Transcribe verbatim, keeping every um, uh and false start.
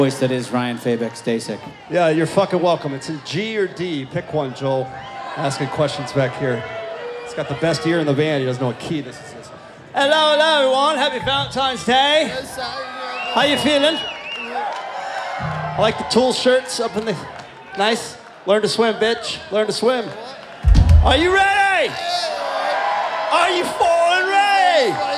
voice that is Ryan Fabex Dasik. Yeah, you're fucking welcome. It's in G or D. Pick one, Joel. Asking questions back here. He's got the best ear in the band. He doesn't know what key this is. Hello, hello, everyone. Happy Valentine's Day. How you feeling? I like the Tool shirts up in the... Nice. Learn to swim, bitch. Learn to swim. Are you ready? Are you falling ready?